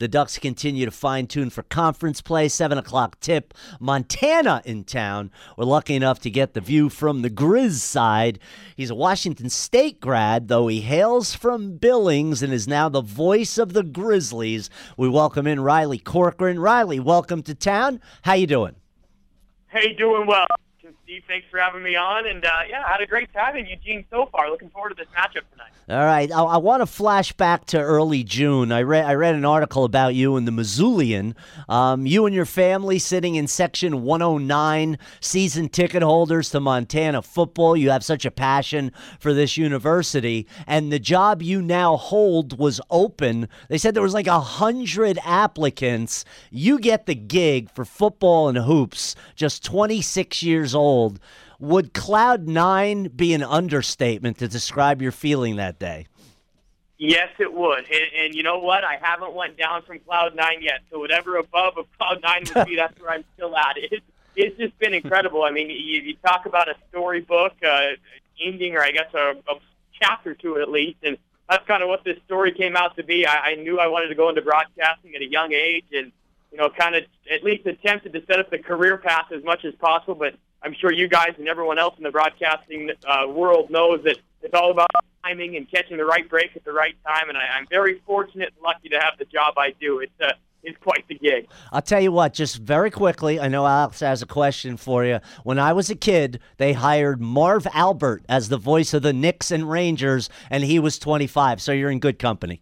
The Ducks continue to fine-tune for conference play. 7 o'clock tip. Montana in town. We're lucky enough to get the view from the Grizz side. He's a Washington State grad, though he hails from Billings and is now the voice of the Grizzlies. We welcome in Riley Corcoran. Riley, welcome to town. How you doing? Hey, doing well. Steve, thanks for having me on. And, I had a great time in Eugene so far. Looking forward to this matchup tonight. All right. I want to flash back to early June. I read an article about you in the Missoulian. You and your family sitting in Section 109, season ticket holders to Montana football. You have such a passion for this university. And the job you now hold was open. They said there was like 100 applicants. You get the gig for football and hoops, just 26 years old. Would Cloud 9 be an understatement to describe your feeling that day? Yes, it would. And you know what? I haven't went down from Cloud 9 yet. So whatever above of Cloud 9 would be, that's where I'm still at. It's just been incredible. I mean, you talk about a storybook, ending, or I guess a chapter to it at least. And that's kind of what this story came out to be. I knew I wanted to go into broadcasting at a young age and, kind of at least attempted to set up the career path as much as possible. But I'm sure you guys and everyone else in the broadcasting world knows that it's all about timing and catching the right break at the right time. And I'm very fortunate and lucky to have the job I do. It's quite the gig. I'll tell you what, just very quickly, I know Alex has a question for you. When I was a kid, they hired Marv Albert as the voice of the Knicks and Rangers, and he was 25, so you're in good company.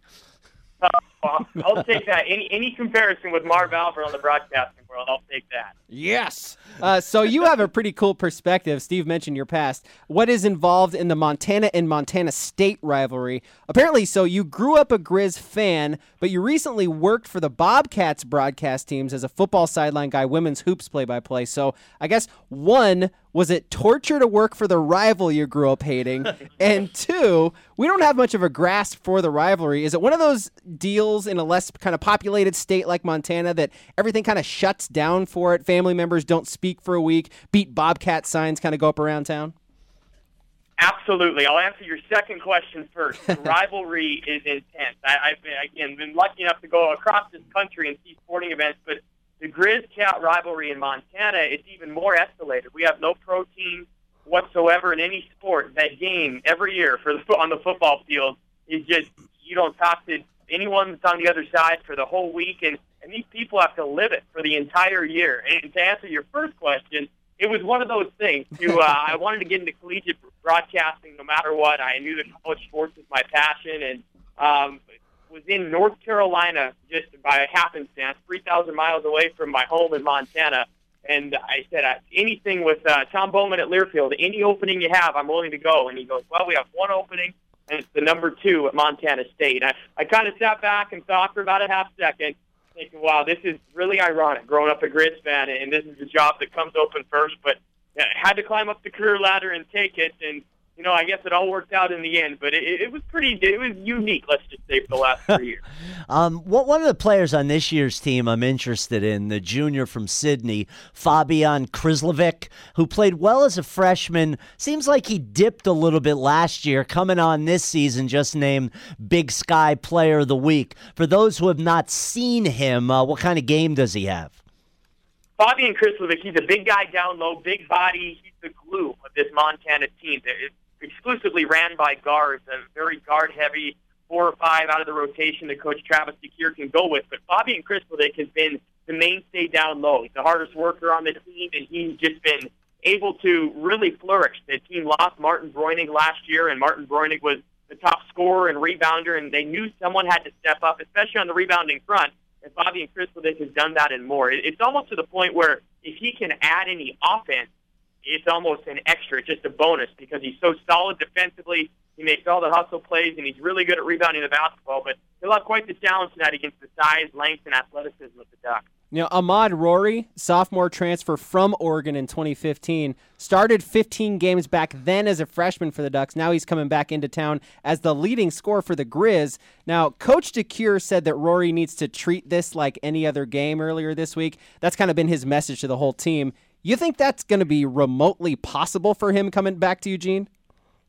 I'll take that. Any comparison with Marv Albert on the broadcasting world, I'll take that. Yes. So you have a pretty cool perspective. Steve mentioned your past. What is involved in the Montana and Montana State rivalry? Apparently, so you grew up a Grizz fan, but you recently worked for the Bobcats broadcast teams as a football sideline guy, women's hoops play-by-play. So I guess, one, was it torture to work for the rival you grew up hating? And two, we don't have much of a grasp for the rivalry. Is it one of those deals in a less kind of populated state like Montana that everything kind of shuts down for it? Family members don't speak for a week, beat Bobcat signs kind of go up around town? Absolutely. I'll answer your second question first. The rivalry is intense. I've been lucky enough to go across this country and see sporting events, but the Grizz-Cat rivalry in Montana is even more escalated. We have no pro team whatsoever in any sport. That game every year on the football field is just, you don't talk to anyone that's on the other side for the whole week, and these people have to live it for the entire year. And to answer your first question, it was one of those things. I wanted to get into collegiate broadcasting no matter what. I knew that college sports was my passion, and was in North Carolina just by happenstance, 3,000 miles away from my home in Montana. And I said, anything with Tom Bowman at Learfield, any opening you have, I'm willing to go. And he goes, well, we have one opening, and it's the number 2 at Montana State. I kind of sat back and thought for about a half second, thinking, wow, this is really ironic, growing up a Grizz fan, and this is the job that comes open first. But I had to climb up the career ladder and take it, and I guess it all worked out in the end, but it was unique, let's just say, for the last 3 years. One of the players on this year's team I'm interested in, the junior from Sydney, Fabian Krislovic, who played well as a freshman. Seems like he dipped a little bit last year, coming on this season, just named Big Sky Player of the Week. For those who have not seen him, what kind of game does he have? Fabian Krislovic, he's a big guy down low, big body. He's the glue of this Montana team. It's exclusively ran by guards, a very guard-heavy 4 or 5 out of the rotation that Coach Travis DeCuire can go with. But Fabian Krislovic has been the mainstay down low. He's the hardest worker on the team, and he's just been able to really flourish. The team lost Martin Breunig last year, and Martin Breunig was the top scorer and rebounder, and they knew someone had to step up, especially on the rebounding front. And Fabian Krislovic has done that and more. It's almost to the point where if he can add any offense, it's almost an extra, just a bonus, because he's so solid defensively. He makes all the hustle plays, and he's really good at rebounding the basketball. But he'll have quite the challenge tonight against the size, length, and athleticism of the Ducks. Ahmad Rory, sophomore transfer from Oregon in 2015, started 15 games back then as a freshman for the Ducks. Now he's coming back into town as the leading scorer for the Grizz. Now, Coach DeCuire said that Rory needs to treat this like any other game earlier this week. That's kind of been his message to the whole team. You think that's going to be remotely possible for him coming back to Eugene?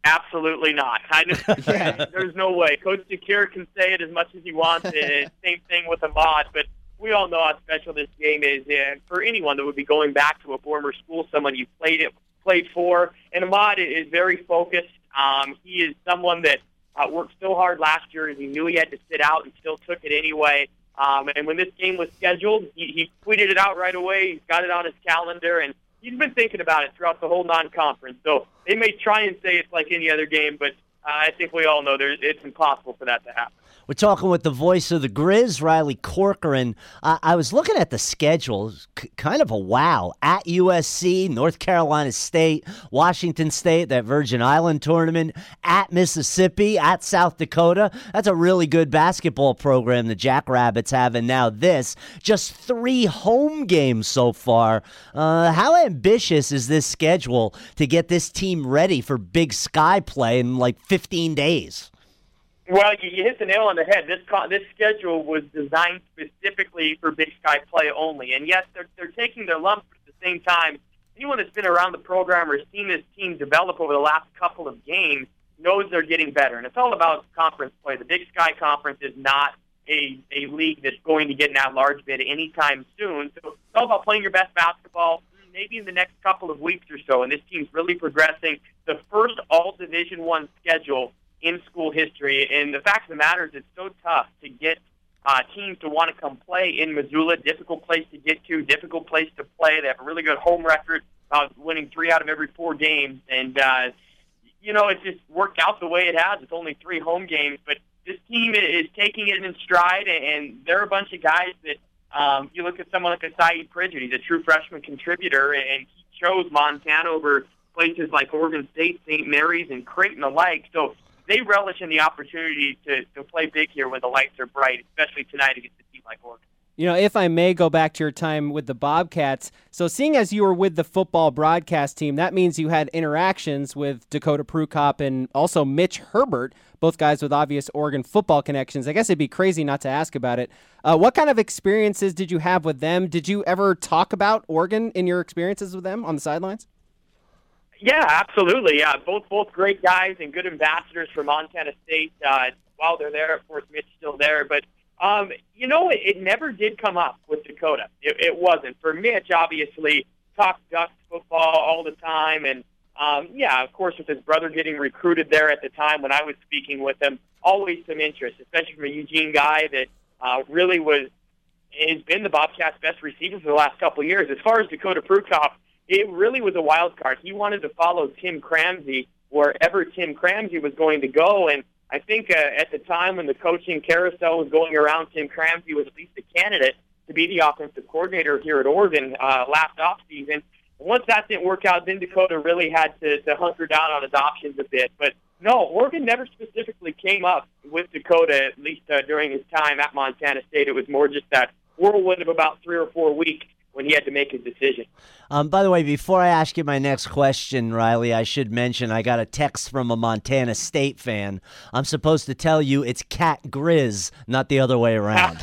Absolutely not. There's no way. Coach Secure can say it as much as he wants. Same thing with Ahmad, but we all know how special this game is. For anyone that would be going back to a former school, someone you played for, and Ahmad is very focused. He is someone that worked so hard last year, as he knew he had to sit out and still took it anyway. And when this game was scheduled, he tweeted it out right away. He's got it on his calendar, and he's been thinking about it throughout the whole non-conference. So they may try and say it's like any other game, but I think we all know it's impossible for that to happen. We're talking with the voice of the Grizz, Riley Corcoran. I was looking at the schedule, kind of a wow. At USC, North Carolina State, Washington State, that Virgin Island tournament, at Mississippi, at South Dakota. That's a really good basketball program the Jackrabbits have, and now this. Just 3 home games so far. How ambitious is this schedule to get this team ready for Big Sky play in like 15 days? Well, you hit the nail on the head. This schedule was designed specifically for Big Sky play only. And yes, they're taking their lumps, but at the same time, anyone that's been around the program or seen this team develop over the last couple of games knows they're getting better. And it's all about conference play. The Big Sky Conference is not a league that's going to get an at-large bid anytime soon. So it's all about playing your best basketball maybe in the next couple of weeks or so. And this team's really progressing. The first all-Division I schedule in school history, and the fact of the matter is it's so tough to get teams to want to come play in Missoula. Difficult place to get to, difficult place to play. They have a really good home record, winning 3 out of every 4 games, and it's just worked out the way it has. It's only 3 home games, but this team is taking it in stride, and they're a bunch of guys that you look at someone like Saeed Pridgett. He's a true freshman contributor, and he chose Montana over places like Oregon State, St. Mary's, and Creighton alike. So they relish in the opportunity to play big here when the lights are bright, especially tonight against a team like Oregon. If I may go back to your time with the Bobcats, so seeing as you were with the football broadcast team, that means you had interactions with Dakota Prukop and also Mitch Herbert, both guys with obvious Oregon football connections. I guess it'd be crazy not to ask about it. What kind of experiences did you have with them? Did you ever talk about Oregon in your experiences with them on the sidelines? Yeah, absolutely. Yeah, both great guys and good ambassadors for Montana State. While they're there, of course, Mitch's still there. But, it never did come up with Dakota. It wasn't. For Mitch, obviously, talked Ducks football all the time. And, of course, with his brother getting recruited there at the time when I was speaking with him, always some interest, especially from a Eugene guy that really has been the Bobcats' best receiver for the last couple of years. As far as Dakota Prukop, it really was a wild card. He wanted to follow Tim Cramsey wherever Tim Cramsey was going to go, and I think at the time when the coaching carousel was going around, Tim Cramsey was at least a candidate to be the offensive coordinator here at Oregon last offseason. Once that didn't work out, then Dakota really had to hunker down on his options a bit. But no, Oregon never specifically came up with Dakota, at least during his time at Montana State. It was more just that whirlwind of about 3 or 4 weeks when he had to make his decision. By the way, before I ask you my next question, Riley, I should mention I got a text from a Montana State fan. I'm supposed to tell you it's Cat Grizz, not the other way around.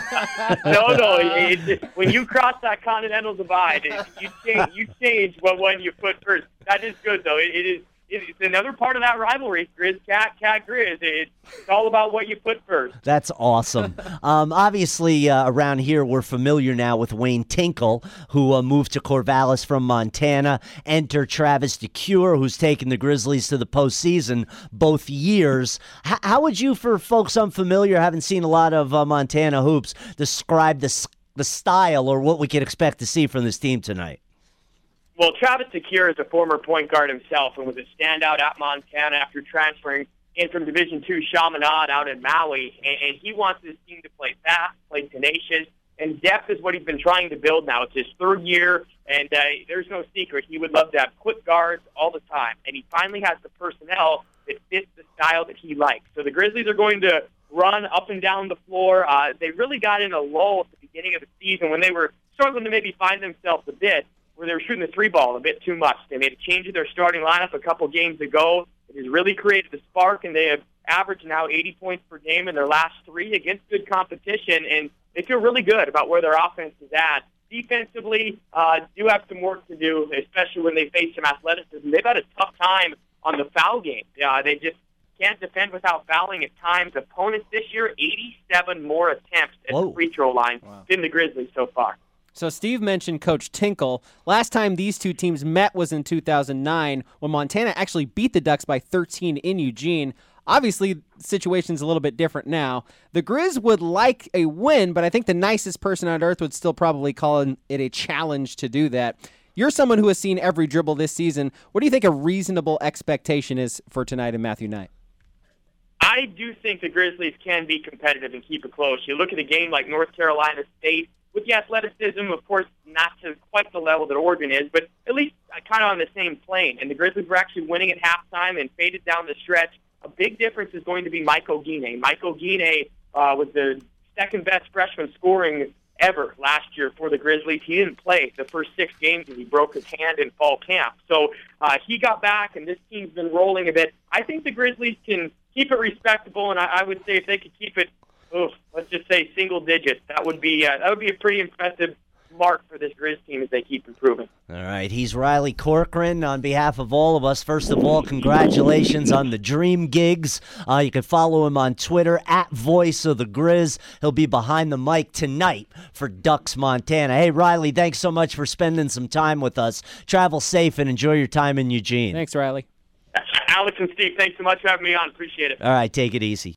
No. When you cross that continental divide, you change what one you put first. That is good, though. It's another part of that rivalry, Grizz, Cat Grizz. It's all about what you put first. That's awesome. Obviously, around here, we're familiar now with Wayne Tinkle, who moved to Corvallis from Montana. Enter Travis DeCure, who's taken the Grizzlies to the postseason both years. How would you, for folks unfamiliar, haven't seen a lot of Montana hoops, describe the style or what we could expect to see from this team tonight? Well, Travis DeCure is a former point guard himself and was a standout at Montana after transferring in from Division II Chaminade out in Maui. And he wants his team to play fast, play tenacious, and depth is what he's been trying to build now. It's his 3rd year, and there's no secret. He would love to have quick guards all the time. And he finally has the personnel that fits the style that he likes. So the Grizzlies are going to run up and down the floor. They really got in a lull at the beginning of the season when they were struggling to maybe find themselves a bit, where they were shooting the 3-ball a bit too much. They made a change in their starting lineup a couple games ago. It has really created a spark, and they have averaged now 80 points per game in their last 3 against good competition, and they feel really good about where their offense is at. Defensively, do have some work to do, especially when they face some athleticism. They've had a tough time on the foul game. They just can't defend without fouling at times. Opponents this year, 87 more attempts at the free throw line than the Grizzlies so far. So Steve mentioned Coach Tinkle. Last time these two teams met was in 2009 when Montana actually beat the Ducks by 13 in Eugene. Obviously, the situation's a little bit different now. The Grizz would like a win, but I think the nicest person on earth would still probably call it a challenge to do that. You're someone who has seen every dribble this season. What do you think a reasonable expectation is for tonight in Matthew Knight? I do think the Grizzlies can be competitive and keep it close. You look at a game like North Carolina State, with the athleticism, of course, not to quite the level that Oregon is, but at least kind of on the same plane. And the Grizzlies were actually winning at halftime and faded down the stretch. A big difference is going to be Mike Ogine. Mike Ogine was the second-best freshman scoring ever last year for the Grizzlies. He didn't play the first 6 games as he broke his hand in fall camp. So he got back, and this team's been rolling a bit. I think the Grizzlies can keep it respectable, and I would say if they could keep it, let's just say single digits, that would be a pretty impressive mark for this Grizz team as they keep improving. All right, he's Riley Corcoran. On behalf of all of us, first of all, congratulations on the Dream Gigs. You can follow him on Twitter at Voice of the Grizz. He'll be behind the mic tonight for Ducks Montana. Hey, Riley, thanks so much for spending some time with us. Travel safe and enjoy your time in Eugene. Thanks, Riley. Alex and Steve, thanks so much for having me on. Appreciate it. All right, take it easy.